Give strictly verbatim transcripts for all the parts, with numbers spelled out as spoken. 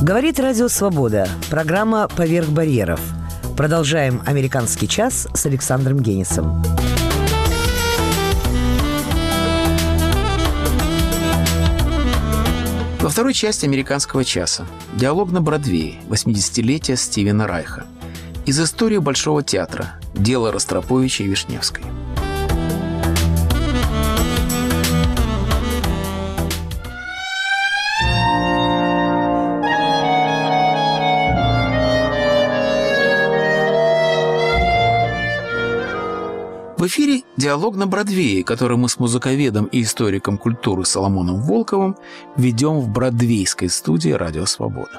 Говорит Радио Свобода. Программа «Поверх барьеров». Продолжаем «Американский час» с Александром Генисом. Во второй части «Американского часа» диалог на Бродвее, восьмидесятилетие Стивена Райха. Из истории Большого театра. Дело Ростроповича и Вишневской. В эфире «Диалог на Бродвее», который мы с музыковедом и историком культуры Соломоном Волковым ведем в бродвейской студии «Радио Свобода».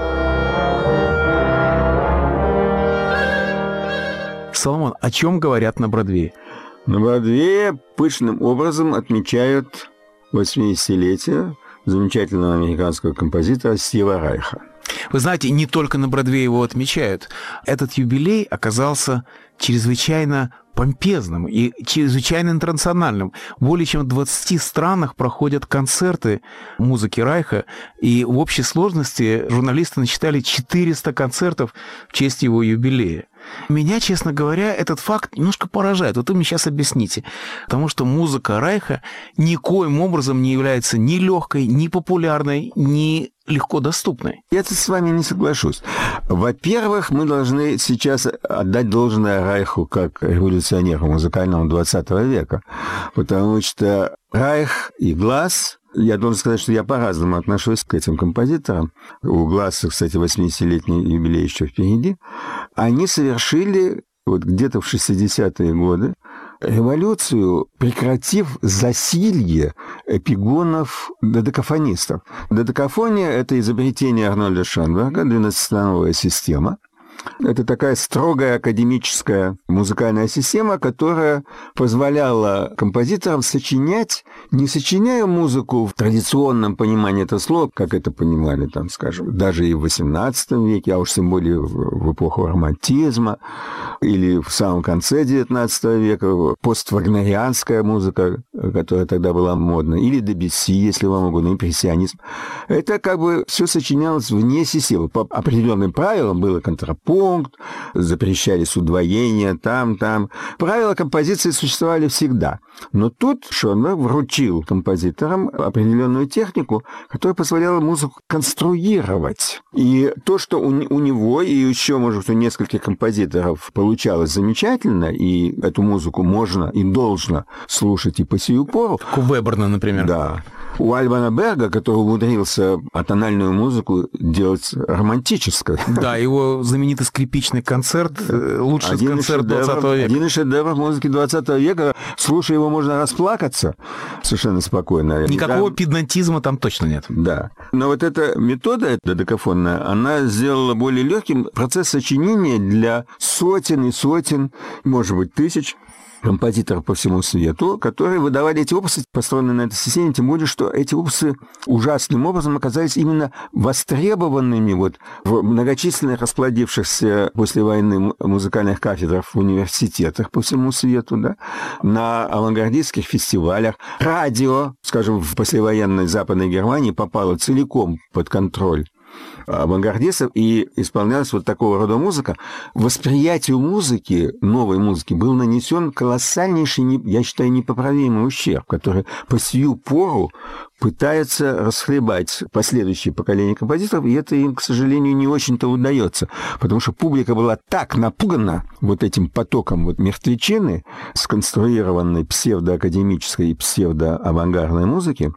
Соломон, о чем говорят на Бродвее? На Бродвее пышным образом отмечают восьмидесятилетие замечательного американского композитора Стива Райха. Вы знаете, не только на Бродвее его отмечают. Этот юбилей оказался чрезвычайно помпезным и чрезвычайно интернациональным. Более чем в двадцати странах проходят концерты музыки Райха, и в общей сложности журналисты насчитали четыреста концертов в честь его юбилея. Меня, честно говоря, этот факт немножко поражает. Вот вы мне сейчас объясните. Потому что музыка Райха никоим образом не является ни легкой, ни популярной, ни легко доступной. Я тут с вами не соглашусь. Во-первых, мы должны сейчас отдать должное Райху как революционеру музыкального двадцатого века, потому что Райх и Глас, я должен сказать, что я по-разному отношусь к этим композиторам. У Гласа, кстати, восьмидесятилетний юбилей еще впереди. Они совершили вот где-то в шестидесятые годы революцию, прекратив засилье эпигонов додекафонистов. Додекафония – это изобретение Арнольда Шонберга, двенадцатистановая система. Это такая строгая академическая музыкальная система, которая позволяла композиторам сочинять, не сочиняя музыку в традиционном понимании этого слова, как это понимали, там, скажем, даже и в восемнадцатом веке, а уж тем более в эпоху романтизма, или в самом конце девятнадцатого века, поствагнерианская музыка, которая тогда была модна, или Дебюсси, если вам угодно, импрессионизм. Это как бы все сочинялось вне системы. По определенным правилам было контрапункт, запрещались удвоения там, там. Правила композиции существовали всегда. Но тут Шонберг вручил композиторам определенную технику, которая позволяла музыку конструировать. И то, что у, у него и еще, может, у нескольких композиторов получалось замечательно, и эту музыку можно и должно слушать и по сию пору. У Веберна, например. Да. У Альбана Берга, который умудрился атональную музыку делать романтической. Да, его знаменитый скрипичный концерт, лучший один концерт двадцатого века. Один из шедевров музыки двадцатого века. Слушая его, можно расплакаться совершенно спокойно. Никакого да. педантизма там точно нет. Да. Но вот эта метода додекафонная, она сделала более легким процесс сочинения для сотен и сотен, может быть, тысяч композиторов по всему свету, которые выдавали эти опусы, построенные на этой системе, тем более, что эти опусы ужасным образом оказались именно востребованными вот в многочисленных расплодившихся после войны музыкальных кафедрах в университетах по всему свету, да, на авангардистских фестивалях. Радио, скажем, в послевоенной Западной Германии попало целиком под контроль авангардистов, и исполнялась вот такого рода музыка. Восприятию музыки, новой музыки, был нанесен колоссальнейший, я считаю, непоправимый ущерб, который по сию пору пытается расхлебать последующие поколения композиторов, и это им, к сожалению, не очень-то удается, потому что публика была так напугана вот этим потоком вот мертвечины, сконструированной псевдоакадемической и псевдоавангардной музыки,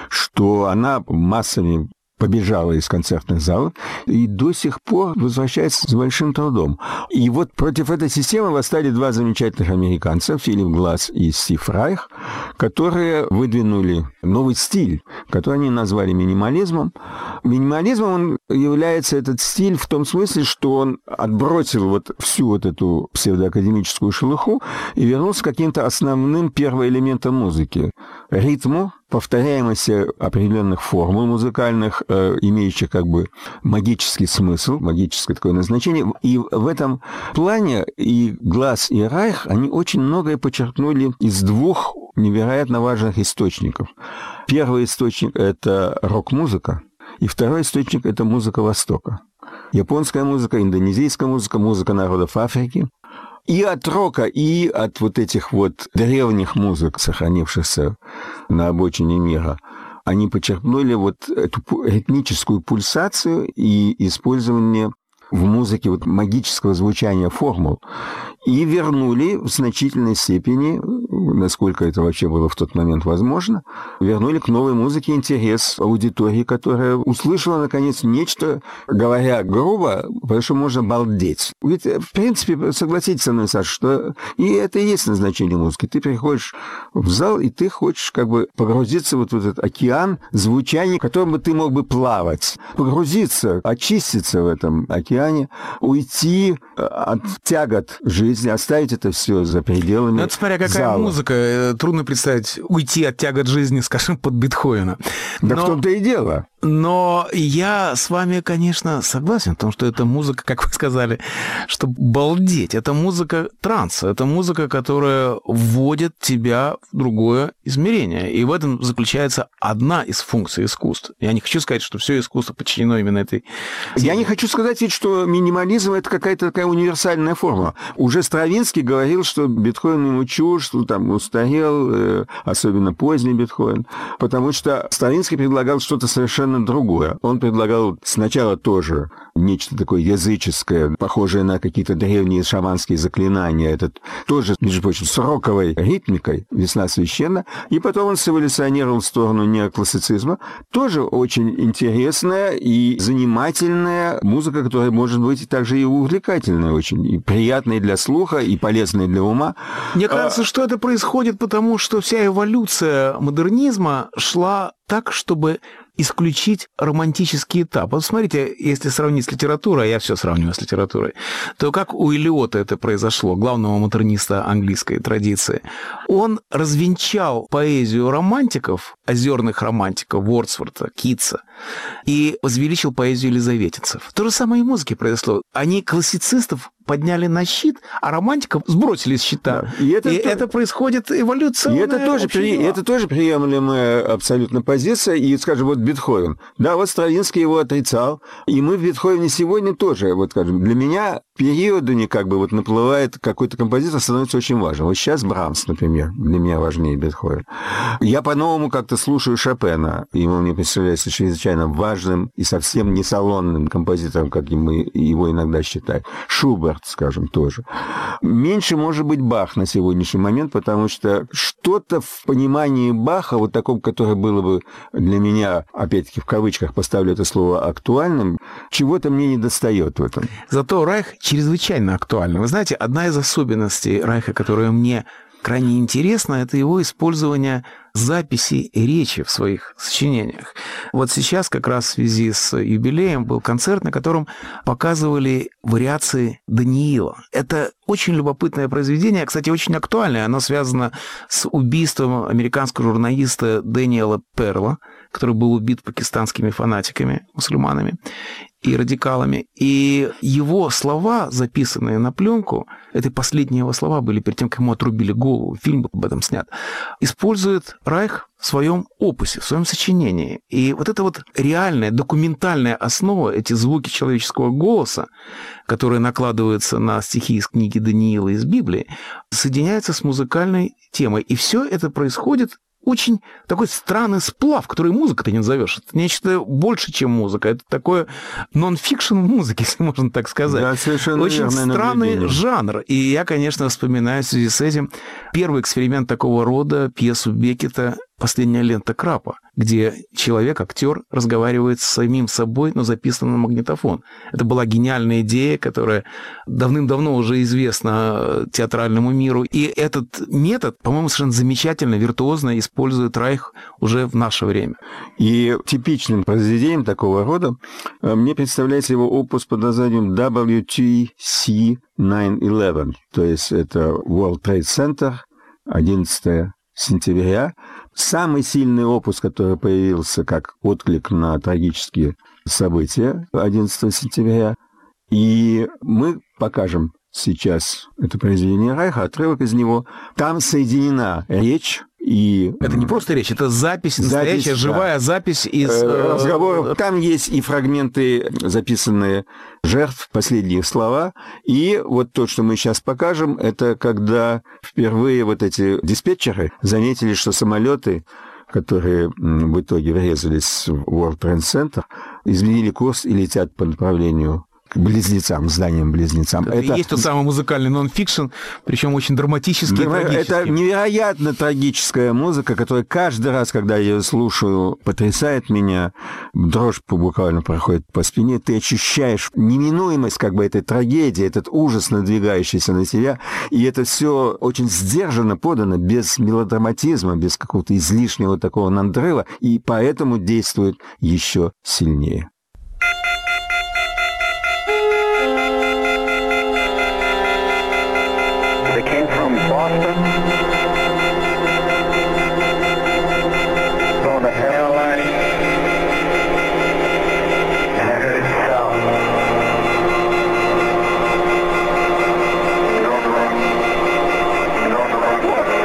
что она массами побежала из концертных залов и до сих пор возвращается с большим трудом. И вот против этой системы восстали два замечательных американца, Филипп Глас и Стив Райх, которые выдвинули новый стиль, который они назвали минимализмом. Минимализмом он является этот стиль в том смысле, что он отбросил вот всю вот эту псевдоакадемическую шелуху и вернулся к каким-то основным первоэлементам музыки. Ритму, повторяемости определенных формул музыкальных, э, имеющих как бы магический смысл, магическое такое назначение. И в этом плане и Глас, и Райх, они очень многое подчеркнули из двух невероятно важных источников. Первый источник – это рок-музыка. И второй источник – это музыка Востока. Японская музыка, индонезийская музыка, музыка народов Африки. И от рока, и от вот этих вот древних музык, сохранившихся на обочине мира, они почерпнули вот эту ритмическую пульсацию и использование в музыке вот магического звучания формул и вернули в значительной степени, насколько это вообще было в тот момент возможно, вернули к новой музыке интерес аудитории, которая услышала, наконец, нечто, говоря грубо, потому что можно балдеть. Ведь, в принципе, согласитесь со мной, Саша, что и это и есть назначение музыки. Ты приходишь в зал, и ты хочешь как бы погрузиться вот в этот океан звучания, в котором бы ты мог бы плавать. Погрузиться, очиститься в этом океане, уйти от тягот жизни, оставить это все за пределами Ну, это смотря какая зала. музыка. Трудно представить уйти от тягот жизни, скажем, под Бетховена. Да Но... в том-то и дело. Но я с вами, конечно, согласен в том, что это музыка, как вы сказали, чтобы балдеть. Это музыка транса, это музыка, которая вводит тебя в другое измерение. И в этом заключается одна из функций искусства. Я не хочу сказать, что все искусство подчинено именно этой теме. Я не хочу сказать ведь, что минимализм – это какая-то такая универсальная форма. Уже Стравинский говорил, что Бетховен ему чушь, что там устарел, особенно поздний Бетховен, потому что Стравинский предлагал что-то совершенно другое. Он предлагал сначала тоже нечто такое языческое, похожее на какие-то древние шаманские заклинания. Это тоже, между прочим, с роковой ритмикой «Весна священна». И потом он эволюционировал в сторону неоклассицизма. Тоже очень интересная и занимательная музыка, которая может быть также и увлекательная очень, и приятная для слуха, и полезная для ума. Мне кажется, а... что это происходит потому, что вся эволюция модернизма шла так, чтобы исключить романтический этап. Вот смотрите, если сравнить с литературой, а я все сравниваю с литературой, то как у Элиота это произошло, главного модерниста английской традиции. Он развенчал поэзию романтиков, озерных романтиков, Вордсворта, Китса, и возвеличил поэзию елизаветинцев. То же самое и в музыке произошло. Они классицистов подняли на щит, а романтиков сбросили с щита. Да. И, это, и то... это происходит эволюционная. И это тоже, при... это тоже приемлемая абсолютно позиция. И, скажем, вот Бетховен. Да, вот Стравинский его отрицал. И мы в Бетховене сегодня тоже, вот, скажем, для меня периодами как бы вот наплывает какой-то композитор, становится очень важным. Вот сейчас Брамс, например, для меня важнее Бетховен. Я по-новому как-то слушаю Шопена. Ему мне представляется чрезвычайно важным и совсем не салонным композитором, как мы его иногда считаем. Шуберт, скажем, тоже. Меньше, может быть, Бах на сегодняшний момент, потому что что-то в понимании Баха, вот таком, которое было бы для меня, опять-таки, в кавычках поставлю это слово, актуальным, чего-то мне не достает в этом. Зато Райх чрезвычайно актуальный. Вы знаете, одна из особенностей Райха, которая мне крайне интересна, это его использование записей речи в своих сочинениях. Вот сейчас как раз в связи с юбилеем был концерт, на котором показывали вариации Даниила. Это очень любопытное произведение, кстати, очень актуальное. Оно связано с убийством американского журналиста Дэниела Перла, который был убит пакистанскими фанатиками, мусульманами и радикалами. И его слова, записанные на пленку, это последние его слова были перед тем, как ему отрубили голову, фильм об этом снят, использует Райх в своем опусе, в своем сочинении. И вот эта вот реальная, документальная основа, эти звуки человеческого голоса, которые накладываются на стихи из книги Даниила из Библии, соединяются с музыкальной темой. И все это происходит очень такой странный сплав, который музыка-то не назовешь. Это нечто больше, чем музыка. Это такое нон-фикшн музыки, если можно так сказать. Да, совершенно очень странный наблюдение. Жанр. И я, конечно, вспоминаю в связи с этим первый эксперимент такого рода, пьесу Беккета «Последняя лента Крапа», где человек, актер, разговаривает с самим собой, но записано на магнитофон. Это была гениальная идея, которая давным-давно уже известна театральному миру. И этот метод, по-моему, совершенно замечательно, виртуозно использует Райх уже в наше время. И типичным произведением такого рода мне представляется его опус под названием дабл ю ти си девять одиннадцать, то есть это World Trade Center, одиннадцатое сентября. Самый сильный опус, который появился как отклик на трагические события одиннадцатого сентября. И мы покажем сейчас это произведение Райха, отрывок из него. Там соединена речь И это не просто речь, это запись, запись настоящая, да. живая запись из... разговоров. Там есть и фрагменты, записанные жертв, последние слова. И вот то, что мы сейчас покажем, это когда впервые вот эти диспетчеры заметили, что самолеты, которые в итоге врезались в World Trade Center, изменили курс и летят по направлению к близнецам, зданиям-близнецам. Это, это есть тот самый музыкальный нон-фикшн, причем очень драматический да, и трагический. Это невероятно трагическая музыка, которая каждый раз, когда я ее слушаю, потрясает меня. Дрожь буквально проходит по спине. Ты ощущаешь неминуемость как бы этой трагедии, этот ужас, надвигающийся на тебя. И это все очень сдержанно подано, без мелодраматизма, без какого-то излишнего такого надрыва, и поэтому действует еще сильнее. They came from Boston, on the airline, and headed south. Get on the run. Get on the run.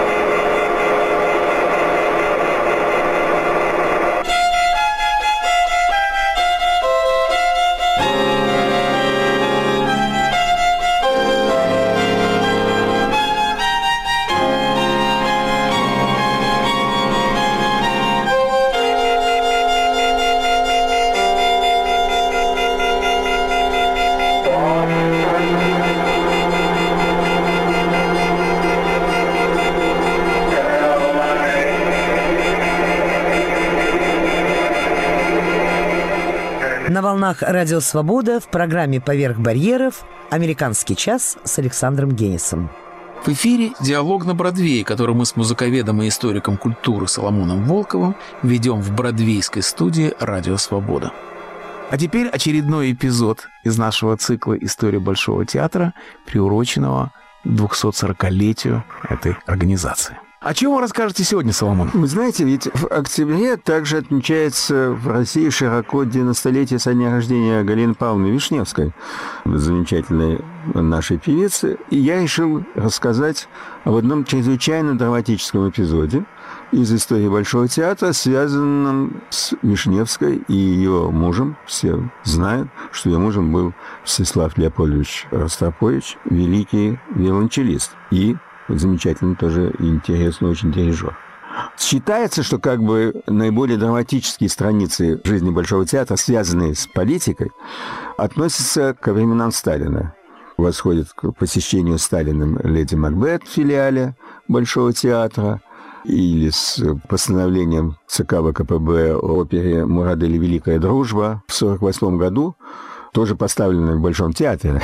На волнах «Радио Свобода» в программе «Поверх барьеров» «Американский час» с Александром Генисом. В эфире «Диалог на Бродвее», который мы с музыковедом и историком культуры Соломоном Волковым ведем в бродвейской студии «Радио Свобода». А теперь очередной эпизод из нашего цикла «История Большого театра», приуроченного к двухсотсорокалетию этой организации. О чем вы расскажете сегодня, Соломон? Вы знаете, ведь в октябре также отмечается в России широко девяностолетие со дня рождения Галины Павловны Вишневской, замечательной нашей певицы. И я решил рассказать об одном чрезвычайно драматическом эпизоде из истории Большого театра, связанном с Вишневской и ее мужем. Все знают, что ее мужем был Всеслав Леопольдович Ростропович, великий виолончелист и замечательный тоже интересный очень дирижер. Считается, что как бы наиболее драматические страницы жизни Большого театра, связанные с политикой, относятся ко временам Сталина. Восходят к посещению Сталиным «Леди Макбет» в филиале Большого театра или с постановлением ЦК ВКПБ о опере «Мурадели. Великая дружба» в сорок восьмом году, тоже поставленной в Большом театре.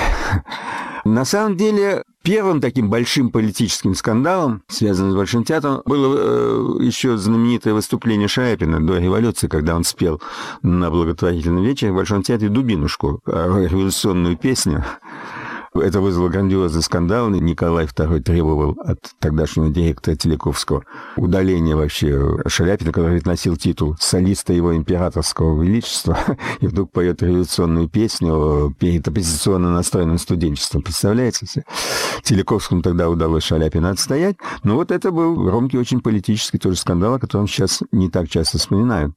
На самом деле, первым таким большим политическим скандалом, связанным с Большим театром, было э, еще знаменитое выступление Шаляпина до революции, когда он спел на благотворительном вечере в Большом театре «Дубинушку», революционную песню. Это вызвало грандиозный скандал. Николай второй требовал от тогдашнего директора Телековского удаления вообще Шаляпина, который носил титул солиста его императорского величества, и вдруг поет революционную песню перед оппозиционно настроенным студенчеством. Представляете себе? Телековскому тогда удалось Шаляпина отстоять. Но вот это был громкий, очень политический тоже скандал, о котором сейчас не так часто вспоминают.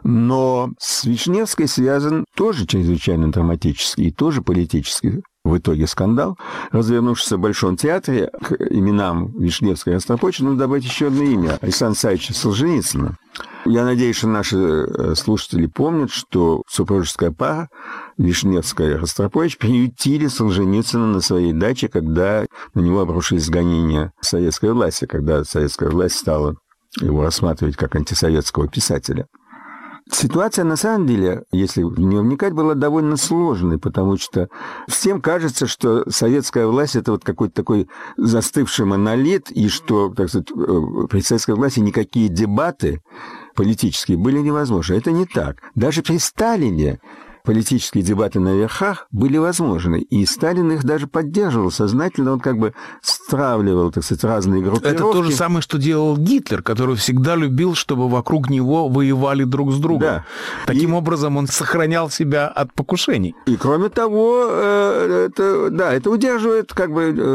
Но с Вишневской связан тоже чрезвычайно драматический и тоже политический в итоге скандал, развернувшийся в Большом театре. К именам Вишневской и Ростроповича нужно добавить еще одно имя – Александра Савича Солженицына. Я надеюсь, что наши слушатели помнят, что супружеская пара Вишневская и Ростропович приютили Солженицына на своей даче, когда на него обрушились гонения советской власти, когда советская власть стала его рассматривать как антисоветского писателя. Ситуация, на самом деле, если в нее вникать, была довольно сложной, потому что всем кажется, что советская власть – это вот какой-то такой застывший монолит, и что, так сказать, при советской власти никакие дебаты политические были невозможны. Это не так. Даже при Сталине политические дебаты на верхах были возможны. И Сталин их даже поддерживал сознательно. Он как бы стравливал, так сказать, разные группировки. Это то же самое, что делал Гитлер, который всегда любил, чтобы вокруг него воевали друг с другом. Да. Таким и... образом, он сохранял себя от покушений. И кроме того, это, да, это удерживает как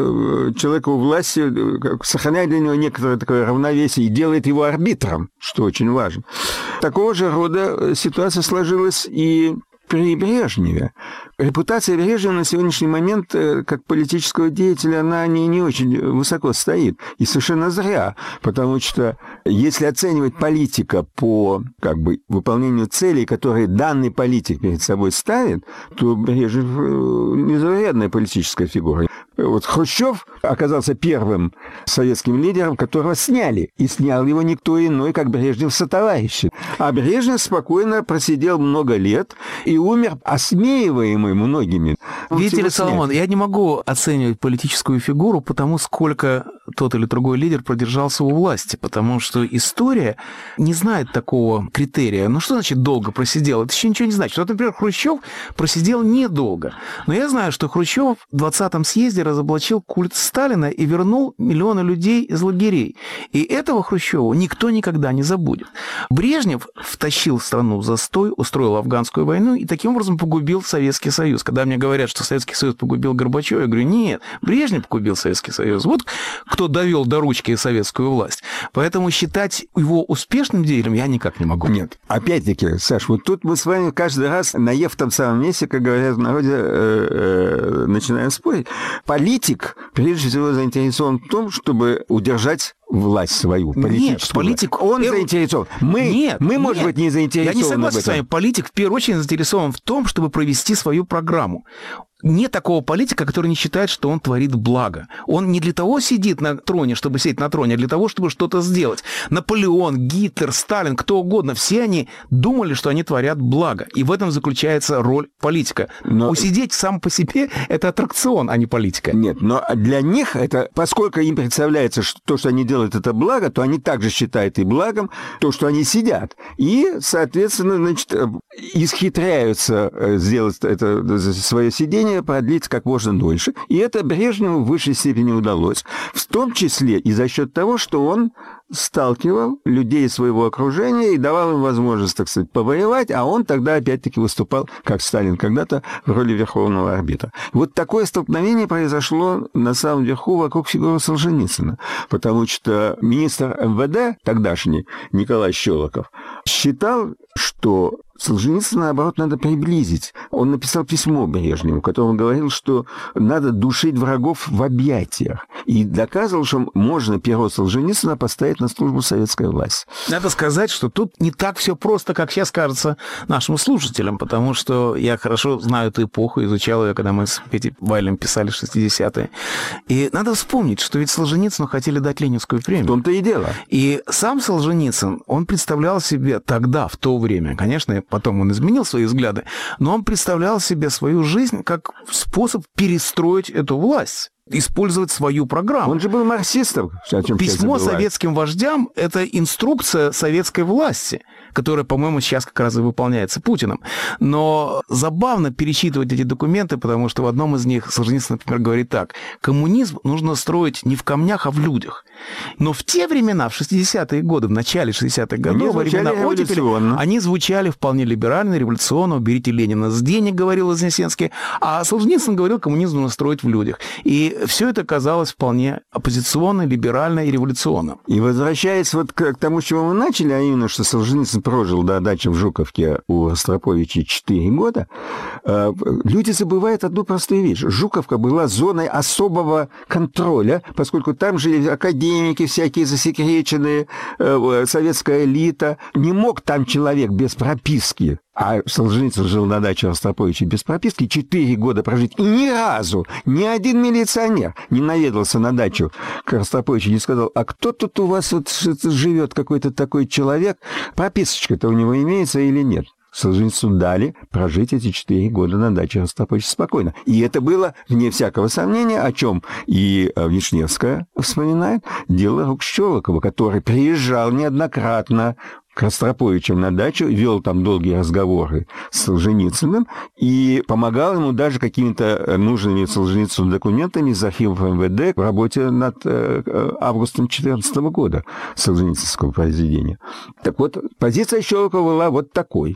бы человека у власти, сохраняет для него некоторое такое равновесие и делает его арбитром, что очень важно. Такого же рода ситуация сложилась и при Брежневе. Репутация Брежнева на сегодняшний момент как политического деятеля, она не, не очень высоко стоит. И совершенно зря, потому что если оценивать политика по как бы, выполнению целей, которые данный политик перед собой ставит, то Брежнев незаурядная политическая фигура. Вот Хрущев оказался первым советским лидером, которого сняли. И снял его никто иной, как Брежнев сотоварищи. А Брежнев спокойно просидел много лет и умер, осмеиваемый многими. Видите ли, Соломон, я не могу оценивать политическую фигуру потому, сколько тот или другой лидер продержался у власти, потому что история не знает такого критерия. Ну, что значит долго просидел? Это еще ничего не значит. Вот, например, Хрущев просидел недолго. Но я знаю, что Хрущев в двадцатом съезде разоблачил культ Сталина и вернул миллионы людей из лагерей. И этого Хрущева никто никогда не забудет. Брежнев втащил страну в застой, устроил афганскую войну и таким образом погубил Советский Союз. Когда мне говорят, что Советский Союз погубил Горбачева, я говорю, нет, Брежнев погубил Советский Союз. Вот кто довел до ручки советскую власть. Поэтому считать его успешным деятелем я никак не могу. Нет. Опять-таки, Саш, вот тут мы с вами каждый раз, наев в том самом месте, как говорят в народе, э, э, начинаем спорить. Политик, прежде всего, заинтересован в том, чтобы удержать власть свою, политическую. Нет, политик... Он перв... заинтересован. Мы, нет, мы может нет. быть, не заинтересованы. Я не согласен с вами. Политик, в первую очередь, заинтересован в том, чтобы провести свою программу. Нет такого политика, который не считает, что он творит благо. Он не для того сидит на троне, чтобы сидеть на троне, а для того, чтобы что-то сделать. Наполеон, Гитлер, Сталин, кто угодно, все они думали, что они творят благо. И в этом заключается роль политика. Но... Усидеть сам по себе – это аттракцион, а не политика. Нет, но для них это, поскольку им представляется, что то, что они делают, это благо, то они также считают и благом то, что они сидят. И, соответственно, значит, исхитряются сделать это свое сидение, продлить как можно дольше. И это Брежневу в высшей степени удалось. В том числе и за счет того, что он сталкивал людей своего окружения и давал им возможность, так сказать, повоевать, а он тогда опять-таки выступал, как Сталин когда-то, в роли верховного арбитра. Вот такое столкновение произошло на самом верху вокруг фигуры Солженицына, потому что министр эм вэ дэ тогдашний Николай Щелоков считал, что Солженицына, наоборот, надо приблизить. Он написал письмо Брежневу, в котором говорил, что надо душить врагов в объятиях. И доказывал, что можно перо Солженицына поставить на службу советской власти. Надо сказать, что тут не так все просто, как сейчас кажется нашим слушателям, потому что я хорошо знаю эту эпоху, изучал ее, когда мы с Петей Вайлем писали шестидесятые. И надо вспомнить, что ведь Солженицыну хотели дать Ленинскую премию. В том-то и дело. И сам Солженицын, он представлял себе тогда, в то время, конечно, потом он изменил свои взгляды, но он представлял себе свою жизнь как способ перестроить эту власть, использовать свою программу. Он же был марксистом. Письмо советским вождям – это инструкция советской власти, которая, по-моему, сейчас как раз и выполняется Путиным. Но забавно перечитывать эти документы, потому что в одном из них Солженицын, например, говорит так: коммунизм нужно строить не в камнях, а в людях. Но в те времена, в шестидесятые годы, в начале шестидесятых годов, во времена оттепели, они звучали вполне либерально, революционно. «Уберите Ленина с денег», говорил Вознесенский. А Солженицын говорил, коммунизм нужно строить в людях. И все это казалось вполне оппозиционно, либерально и революционно. И возвращаясь вот к тому, с чего мы начали, а именно, что Солженицын прожил до дачи в Жуковке у Ростроповича четыре года, люди забывают одну простую вещь. Жуковка была зоной особого контроля, поскольку там жили академики всякие засекреченные, советская элита. Не мог там человек без прописки, а Солженицын жил на даче Ростроповича без прописки, четыре года прожить. И ни разу ни один милиционер не наведался на дачу к Ростроповичу, не сказал: а кто тут у вас вот живет, какой-то такой человек, прописочка-то у него имеется или нет? Солженицыну дали прожить эти четыре года на даче Ростроповича спокойно. И это было, вне всякого сомнения, о чем и Вишневская вспоминает, дело рук Щелокова, который приезжал неоднократно к Ростроповичам на дачу, вел там долгие разговоры с Солженицыным и помогал ему даже какими-то нужными Солженицыну документами из архивов эм вэ дэ в работе над э, августом четырнадцатого года солженицынского произведения. Так вот, позиция Щелокова была вот такой.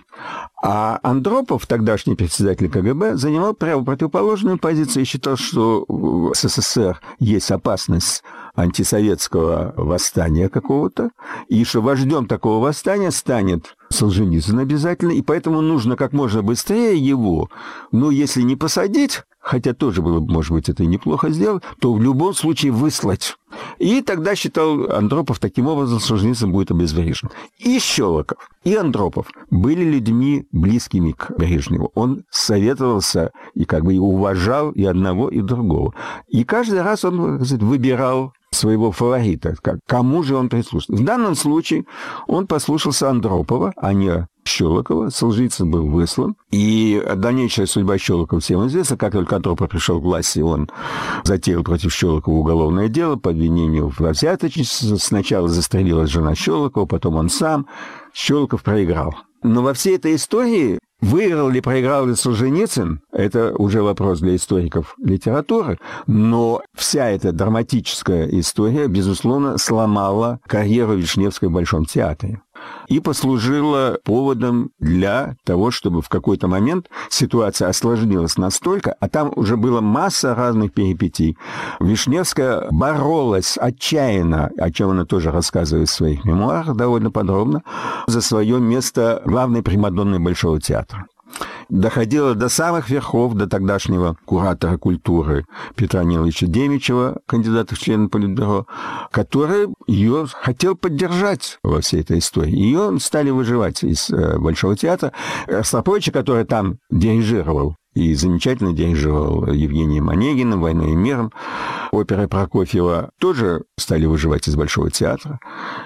А Андропов, тогдашний председатель ка гэ бэ, занимал прямо противоположную позицию и считал, что в эс эс эс эр есть опасность антисоветского восстания какого-то, и что вождем такого восстания станет Солженицын обязательно, и поэтому нужно как можно быстрее его, ну, если не посадить, хотя тоже было бы, может быть, это и неплохо сделать, то в любом случае выслать. И тогда, считал Андропов, таким образом Солженицын будет обезврежен. И Щелоков, и Андропов были людьми близкими к Брежневу. Он советовался и как бы и уважал и одного, и другого. И каждый раз он, так сказать, выбирал своего фаворита, как, кому же он прислушался. В данном случае он послушался Андропова, а не Щелокова. Солженицын был выслан. И дальнейшая судьба Щелокова всем известна. Как только Андропов пришел к власти, он затеял против Щелокова уголовное дело по обвинению во взяточничестве. Сначала застрелилась жена Щелокова, потом он сам. Щелоков проиграл. Но во всей этой истории выиграл ли, проиграл ли Солженицын, это уже вопрос для историков литературы, но вся эта драматическая история, безусловно, сломала карьеру Вишневской в Большом театре и послужила поводом для того, чтобы в какой-то момент ситуация осложнилась настолько, а там уже была масса разных перипетий. Вишневская боролась отчаянно, о чем она тоже рассказывает в своих мемуарах довольно подробно, за свое место главной примадонны Большого театра. Доходило до самых верхов, до тогдашнего куратора культуры Петра Ниловича Демичева, кандидата в члены Политбюро, который ее хотел поддержать во всей этой истории. Ее стали выживать из Большого театра. Ростроповича, который там дирижировал, и замечательно дирижировал Евгением Онегиным, «Войной и миром», оперой Прокофьева, тоже стали выживать из Большого театра.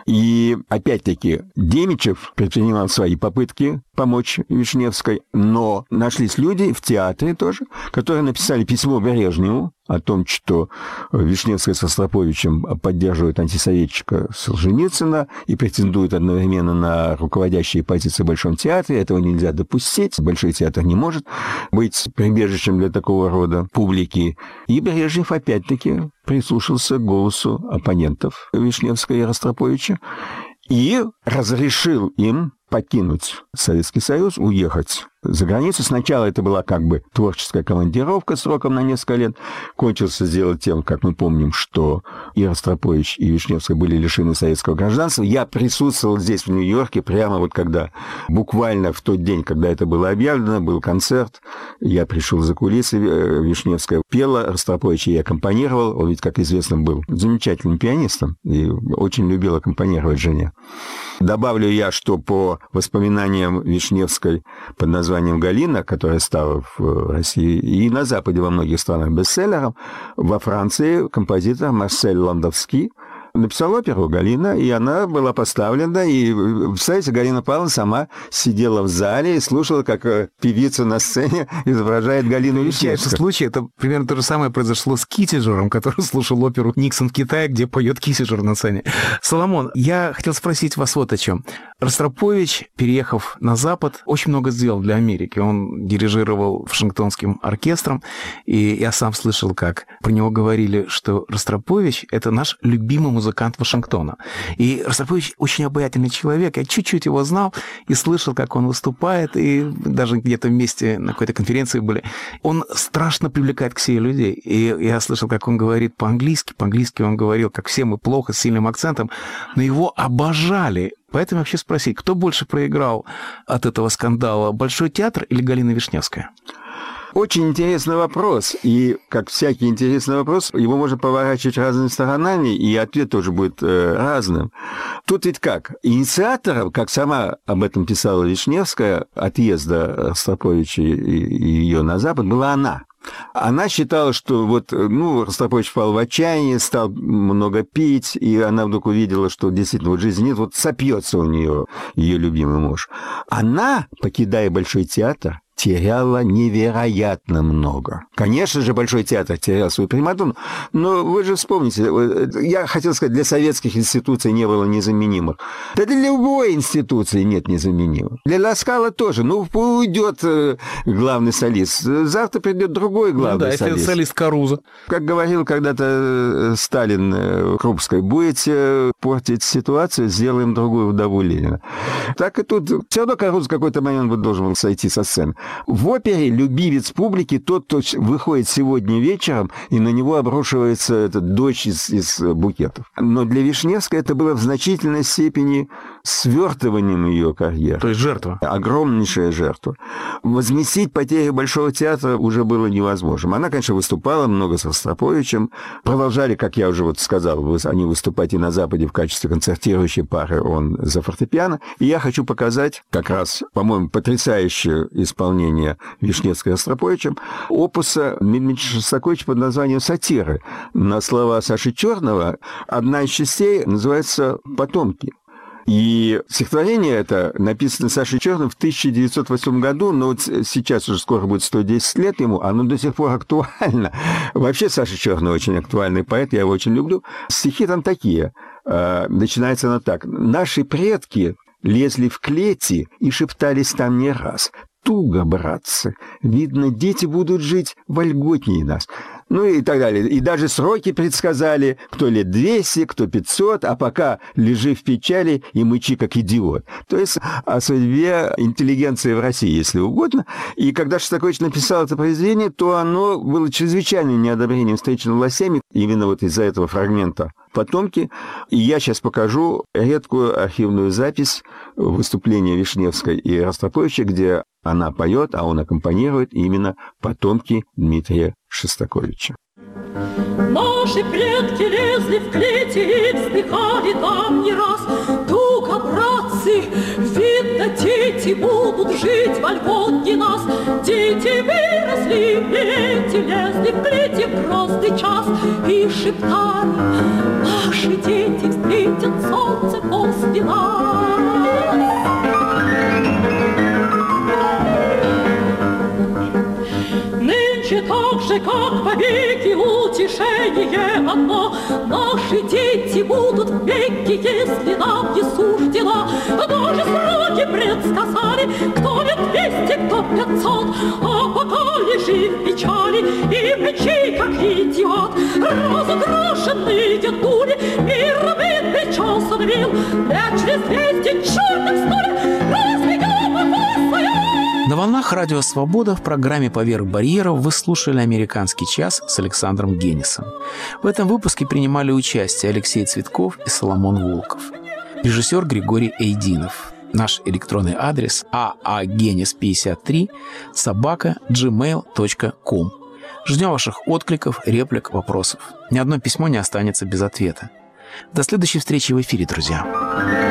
И, опять-таки, Демичев предпринимал свои попытки помочь Вишневской, но нашлись люди в театре тоже, которые написали письмо Брежневу о том, что Вишневская с Ростроповичем поддерживают антисоветчика Солженицына и претендуют одновременно на руководящие позиции в Большом театре. Этого нельзя допустить. Большой театр не может быть прибежищем для такого рода публики. И Брежнев опять-таки прислушался к голосу оппонентов Вишневской и Ростроповича и разрешил им покинуть Советский Союз, уехать за границу. Сначала это была как бы творческая командировка сроком на несколько лет. Кончился дело тем, как мы помним, что и Ростропович, и Вишневская были лишены советского гражданства. Я присутствовал здесь, в Нью-Йорке, прямо вот когда, буквально в тот день, когда это было объявлено, был концерт. Я пришел за кулисы, Вишневская пела, Ростропович ей аккомпанировал. Он ведь, как известно, был замечательным пианистом и очень любил аккомпанировать жене. Добавлю я, что по воспоминаниям Вишневской под названием «Галина», которая стала в России и на Западе во многих странах бестселлером, во Франции композитор Марсель Ландовский написал оперу «Галина», и она была поставлена, и, представляете, Галина Павловна сама сидела в зале и слушала, как певица на сцене изображает Галину Вишневскую. Случай, это примерно то же самое произошло с Киссинджером, который слушал оперу «Никсон в Китае», где поет Киссинджер на сцене. Соломон, я хотел спросить вас вот о чем. Ростропович, переехав на Запад, очень много сделал для Америки. Он дирижировал Вашингтонским оркестром, и я сам слышал, как про него говорили, что Ростропович — это наш любимый музыкант Вашингтона. И Ростропович очень обаятельный человек. Я чуть-чуть его знал и слышал, как он выступает, и даже где-то вместе на какой-то конференции были. Он страшно привлекает к себе людей. И я слышал, как он говорит по-английски. По-английски он говорил, как все мы, плохо, с сильным акцентом, но его обожали. Поэтому я хочу спросить, кто больше проиграл от этого скандала, Большой театр или Галина Вишневская? Очень интересный вопрос, и, как всякий интересный вопрос, его можно поворачивать разными сторонами, и ответ тоже будет э, разным. Тут ведь как? Инициатором, как сама об этом писала Вишневская, отъезда Ростроповича и, и ее на Запад, была она. Она считала, что вот, ну, Ростропович впал в отчаяние, стал много пить, и она вдруг увидела, что действительно вот жизни нет, вот сопьется у нее ее любимый муж. Она, покидая Большой театр, теряла невероятно много. Конечно же, Большой театр терял свою примадонну, но вы же вспомните, я хотел сказать, для советских институций не было незаменимых. Да для любой институции нет незаменимых. Для Ла Скала тоже. Ну, уйдет главный солист. Завтра придет другой главный ну, да, солист. солист Карузо. Как говорил когда-то Сталин Крупской, будете портить ситуацию, сделаем другую вдову Ленина. Так и тут. Все равно Карузо в какой-то момент должен был сойти со сцены. В опере любимец публики тот, кто выходит сегодня вечером, и на него обрушивается этот дождь из, из букетов. Но для Вишневской это было в значительной степени свертыванием ее карьеры. То есть жертва. Огромнейшая жертва. Возместить потери Большого театра уже было невозможно. Она, конечно, выступала много с Ростроповичем. Продолжали, как я уже вот сказал, они выступать и на Западе в качестве концертирующей пары, он за фортепиано. И я хочу показать как раз, по-моему, потрясающее исполнение Вишневской Ростроповичем опуса Дмитрия Шостаковича под названием «Сатиры». На слова Саши Черного одна из частей называется «Потомки». И стихотворение это написано Сашей Черным в тысяча девятьсот восьмом году, но вот сейчас уже скоро будет сто десять лет ему, оно до сих пор актуально. Вообще Саша Черный очень актуальный поэт, я его очень люблю. Стихи там такие. Начинается оно так. «Наши предки лезли в клети и шептались там не раз. Туго, братцы. Видно, дети будут жить вольготнее нас». Ну и так далее. И даже сроки предсказали, кто лет двести, кто пятьсот, а пока лежи в печали и мычи как идиот. То есть о судьбе интеллигенции в России, если угодно. И когда Шостакович написал это произведение, то оно было чрезвычайным неодобрением встречено властями, именно вот из-за этого фрагмента «Потомки». И я сейчас покажу редкую архивную запись выступления Вишневской и Ростроповича, где она поет, а он аккомпанирует именно «Потомки» Дмитрия Шостаковича. Наши предки лезли в клети и вздыхали там не раз. Туго, братцы, видно, дети будут жить вольготнее нас. Дети выросли, дети лезли в клети в грозный час и шептали: наши дети встретят солнце после нас. Так же, как повеки, утешение одно. Наши дети будут веки, если нам не суждено. Даже сроки предсказали, кто лет двести, кто пятьсот. А пока лежи в печали и мычи, как идиот. Разукрашенный дедули мир битый час объявил. Лет через двести чертов столе разведем опасную. На волнах Радио Свобода в программе «Поверх барьеров» вы слушали «Американский час» с Александром Генисом. В этом выпуске принимали участие Алексей Цветков и Соломон Волков. Режиссер Григорий Эйдинов. Наш электронный адрес а а генис пятьдесят три собака джи мейл точка ком. Ждем ваших откликов, реплик, вопросов. Ни одно письмо не останется без ответа. До следующей встречи в эфире, друзья.